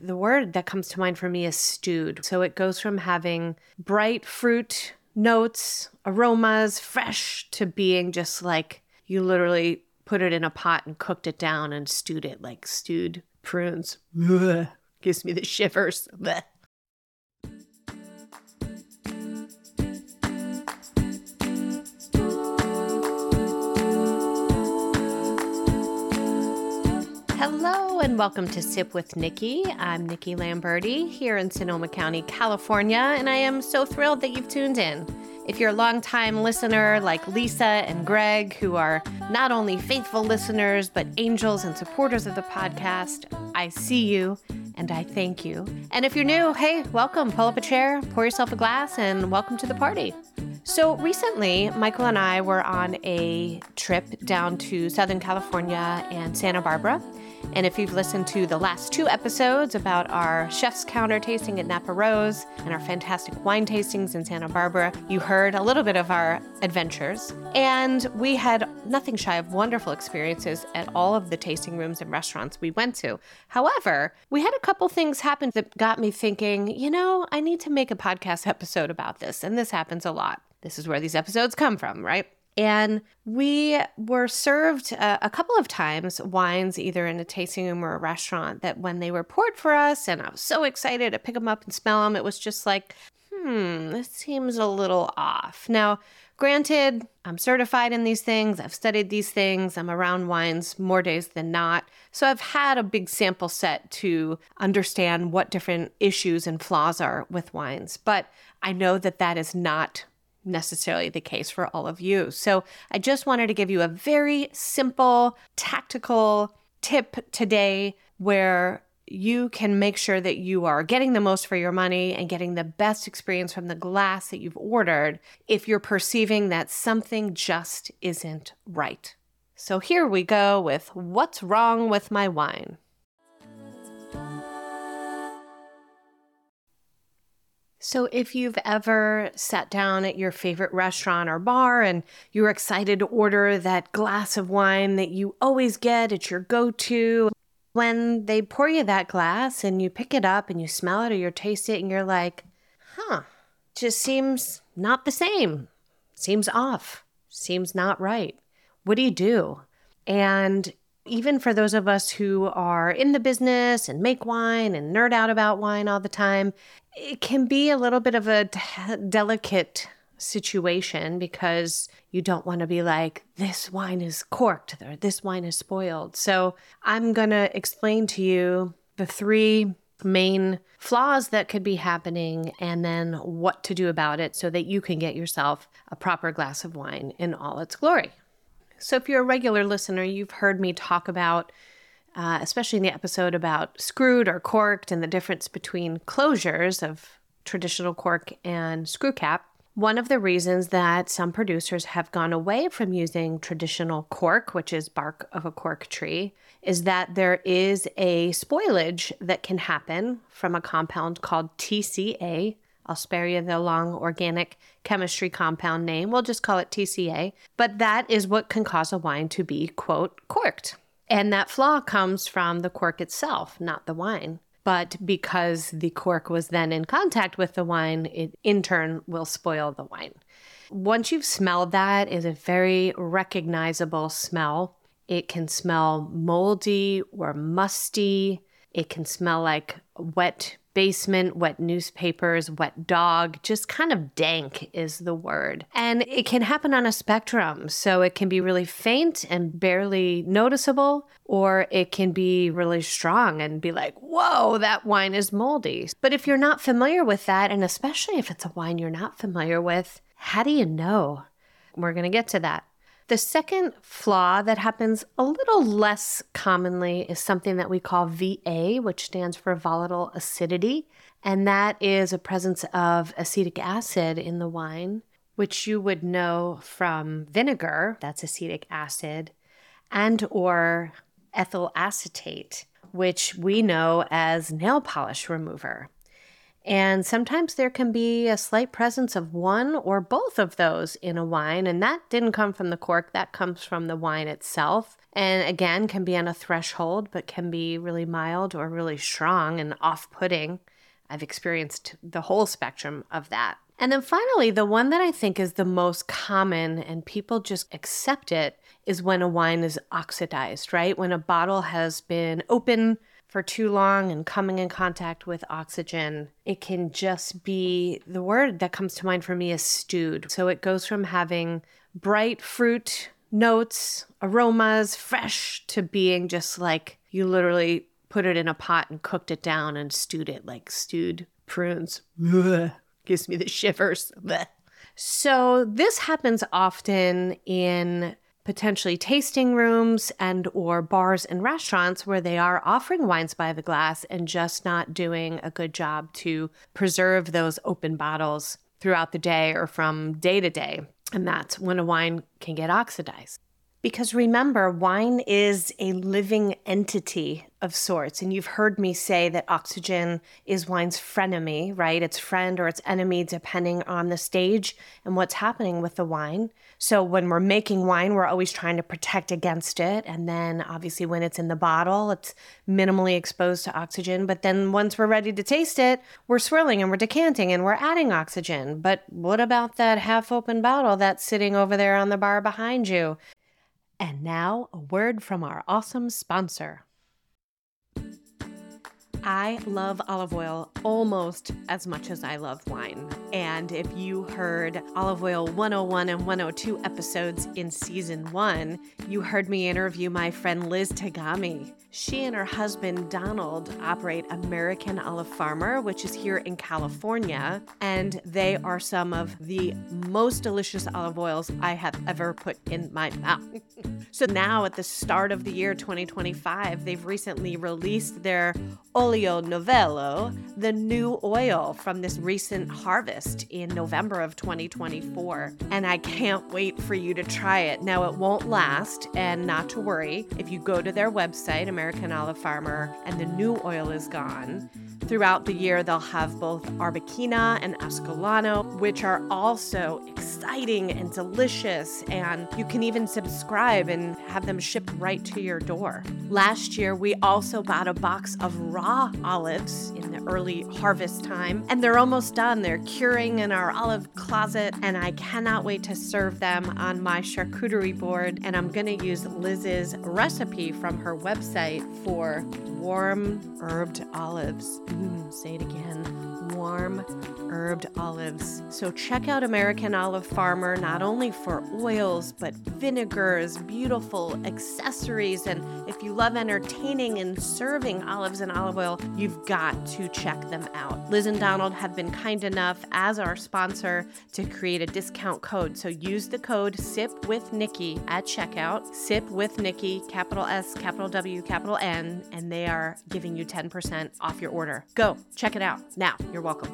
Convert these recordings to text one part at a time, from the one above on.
the word that comes to mind for me is stewed. So it goes from having bright fruit notes, aromas, fresh, to being just like you literally put it in a pot and cooked it down and stewed it like stewed prunes. Ugh. Gives me the shivers. Blech. Hello and welcome to Sip with Nikki. I'm Nikki Lamberti here in Sonoma County, California, and I am so thrilled that you've tuned in. If you're a longtime listener like Lisa and Greg, who are not only faithful listeners, but angels and supporters of the podcast, I see you and I thank you. And if you're new, hey, welcome. Pull up a chair, pour yourself a glass, and welcome to the party. So recently, Michael and I were on a trip down to Southern California and Santa Barbara. And if you've listened to the last two episodes about our Chef's Counter tasting at Napa Rose and our fantastic wine tastings in Santa Barbara, you heard a little bit of our adventures. And we had nothing shy of wonderful experiences at all of the tasting rooms and restaurants we went to. However, we had a couple things happen that got me thinking, I need to make a podcast episode about this. And this happens a lot. This is where these episodes come from, right? And we were served a couple of times wines, either in a tasting room or a restaurant, that when they were poured for us, and I was so excited to pick them up and smell them, it was just like, this seems a little off. Now, granted, I'm certified in these things. I've studied these things. I'm around wines more days than not. So I've had a big sample set to understand what different issues and flaws are with wines. But I know that that is not necessarily the case for all of you. So I just wanted to give you a very simple, tactical tip today where you can make sure that you are getting the most for your money and getting the best experience from the glass that you've ordered if you're perceiving that something just isn't right. So here we go with what's wrong with my wine. So if you've ever sat down at your favorite restaurant or bar and you're excited to order that glass of wine that you always get, it's your go-to, when they pour you that glass and you pick it up and you smell it or you taste it and you're like, just seems not the same, seems off, seems not right. What do you do? And even for those of us who are in the business and make wine and nerd out about wine all the time, it can be a little bit of a delicate situation because you don't want to be like, this wine is corked or this wine is spoiled. So I'm going to explain to you the three main flaws that could be happening and then what to do about it so that you can get yourself a proper glass of wine in all its glory. So if you're a regular listener, you've heard me talk about, especially in the episode about screwed or corked and the difference between closures of traditional cork and screw cap. One of the reasons that some producers have gone away from using traditional cork, which is bark of a cork tree, is that there is a spoilage that can happen from a compound called TCA. I'll spare you the long organic chemistry compound name. We'll just call it TCA. But that is what can cause a wine to be, quote, corked. And that flaw comes from the cork itself, not the wine. But because the cork was then in contact with the wine, it in turn will spoil the wine. Once you've smelled that, it's a very recognizable smell. It can smell moldy or musty. It can smell like wet basement, wet newspapers, wet dog, just kind of dank is the word. And it can happen on a spectrum. So it can be really faint and barely noticeable, or it can be really strong and be like, whoa, that wine is moldy. But if you're not familiar with that, and especially if it's a wine you're not familiar with, how do you know? We're going to get to that. The second flaw that happens a little less commonly is something that we call VA, which stands for volatile acidity. And that is a presence of acetic acid in the wine, which you would know from vinegar, that's acetic acid, and or ethyl acetate, which we know as nail polish remover. And sometimes there can be a slight presence of one or both of those in a wine. And that didn't come from the cork, that comes from the wine itself. And again, can be on a threshold, but can be really mild or really strong and off-putting. I've experienced the whole spectrum of that. And then finally, the one that I think is the most common and people just accept it is when a wine is oxidized, right? When a bottle has been open for too long and coming in contact with oxygen, it can just be, the word that comes to mind for me is stewed. So it goes from having bright fruit notes, aromas, fresh, to being just like you literally put it in a pot and cooked it down and stewed it like stewed prunes. Ugh, gives me the shivers. Blech. So this happens often in potentially tasting rooms and or bars and restaurants where they are offering wines by the glass and just not doing a good job to preserve those open bottles throughout the day or from day to day. And that's when a wine can get oxidized. Because remember, wine is a living entity of sorts. And you've heard me say that oxygen is wine's frenemy, right? Its friend or its enemy, depending on the stage and what's happening with the wine. So when we're making wine, we're always trying to protect against it. And then obviously when it's in the bottle, it's minimally exposed to oxygen. But then once we're ready to taste it, we're swirling and we're decanting and we're adding oxygen. But what about that half-open bottle that's sitting over there on the bar behind you? And now, a word from our awesome sponsor. I love olive oil almost as much as I love wine. And if you heard Olive Oil 101 and 102 episodes in season 1, you heard me interview my friend Liz Tagami. She and her husband Donald operate American Olive Farmer, which is here in California, and they are some of the most delicious olive oils I have ever put in my mouth. So now at the start of the year 2025, they've recently released their Olio Novello, the new oil from this recent harvest in November of 2024. And I can't wait for you to try it. Now, it won't last, and not to worry, if you go to their website, American Olive Farmer, and the new oil is gone, throughout the year, they'll have both Arbequina and Ascolano, which are also exciting and delicious, and you can even subscribe and have them shipped right to your door. Last year, we also bought a box of raw olives in the early harvest time, and they're almost done. They're curing in our olive closet, and I cannot wait to serve them on my charcuterie board, and I'm going to use Liz's recipe from her website for warm herbed olives. Say it again. Warm herbed olives. So check out American Olive Farmer, not only for oils, but vinegars, beautiful accessories. And if you love entertaining and serving olives and olive oil, you've got to check them out. Liz and Donald have been kind enough as our sponsor to create a discount code. So use the code SIPWithNikki at checkout. SIPWithNikki, capital S, capital W, capital N, and they are giving you 10% off your order. Go, check it out. Now, you're welcome.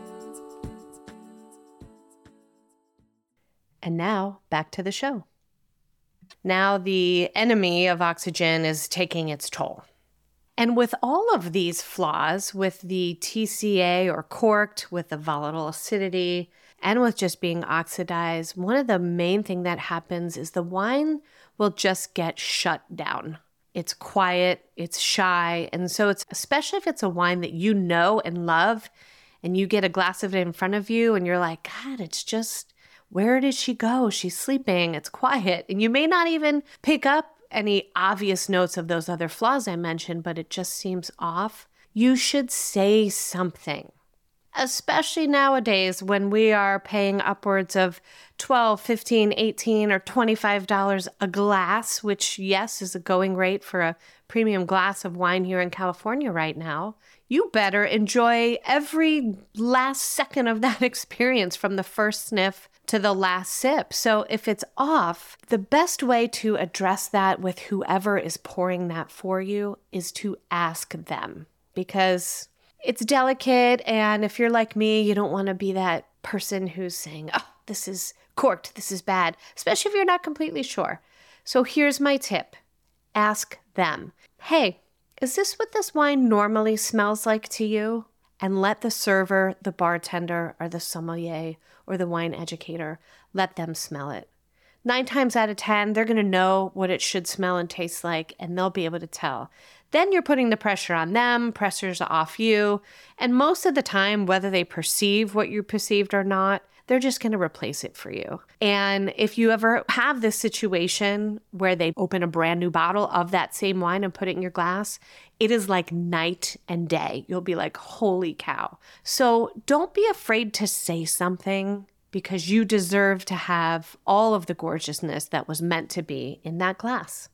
And now, back to the show. Now the enemy of oxygen is taking its toll. And with all of these flaws, with the TCA or corked, with the volatile acidity, and with just being oxidized, one of the main thing that happens is the wine will just get shut down. It's quiet, it's shy, and so it's, especially if it's a wine that you know and love, and you get a glass of it in front of you, and you're like, God, it's just, where did she go? She's sleeping, it's quiet, and you may not even pick up any obvious notes of those other flaws I mentioned, but it just seems off. You should say something. Especially nowadays when we are paying upwards of $12, $15, $18, or $25 a glass, which, yes, is a going rate for a premium glass of wine here in California right now. You better enjoy every last second of that experience from the first sniff to the last sip. So if it's off, the best way to address that with whoever is pouring that for you is to ask them, because it's delicate, and if you're like me, you don't want to be that person who's saying, oh, this is corked, this is bad, especially if you're not completely sure. So here's my tip. Ask them, hey, is this what this wine normally smells like to you? and let the server, the bartender, or the sommelier, or the wine educator, let them smell it. 9 times out of 10, they're going to know what it should smell and taste like, and they'll be able to tell. Then you're putting the pressure on them, pressure's off you, and most of the time, whether they perceive what you perceived or not, they're just going to replace it for you. And if you ever have this situation where they open a brand new bottle of that same wine and put it in your glass, it is like night and day. You'll be like, holy cow. So don't be afraid to say something, because you deserve to have all of the gorgeousness that was meant to be in that glass.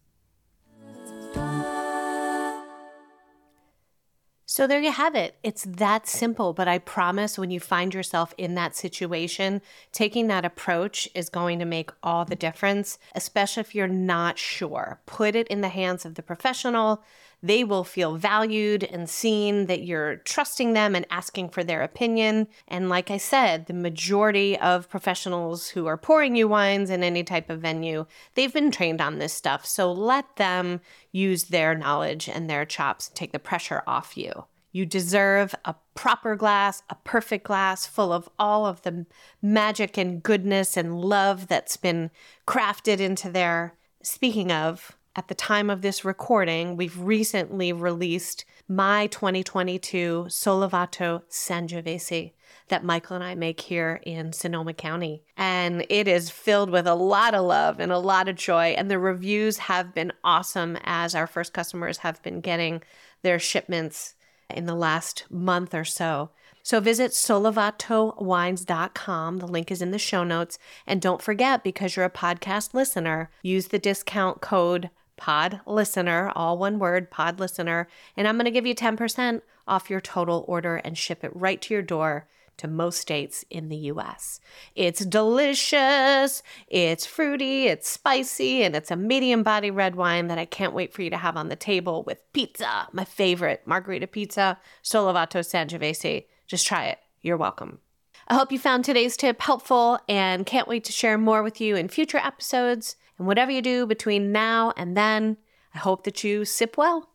So there you have it. It's that simple, but I promise when you find yourself in that situation, taking that approach is going to make all the difference, especially if you're not sure. Put it in the hands of the professional. They will feel valued and seen, that you're trusting them and asking for their opinion. And like I said, the majority of professionals who are pouring you wines in any type of venue, they've been trained on this stuff. So let them use their knowledge and their chops and take the pressure off you. You deserve a proper glass, a perfect glass full of all of the magic and goodness and love that's been crafted into there. Speaking of, at the time of this recording, we've recently released my 2022 Sollevato Sangiovese that Michael and I make here in Sonoma County. And it is filled with a lot of love and a lot of joy. And the reviews have been awesome, as our first customers have been getting their shipments in the last month or so. So visit sollevatowines.com. The link is in the show notes. And don't forget, because you're a podcast listener, use the discount code PODLISTENER, all one word, PODLISTENER, and I'm going to give you 10% off your total order and ship it right to your door to most states in the U.S. It's delicious, it's fruity, it's spicy, and it's a medium body red wine that I can't wait for you to have on the table with pizza, my favorite, margarita pizza, Sollevato Sangiovese. Just try it. You're welcome. I hope you found today's tip helpful and can't wait to share more with you in future episodes. And whatever you do between now and then, I hope that you sip well.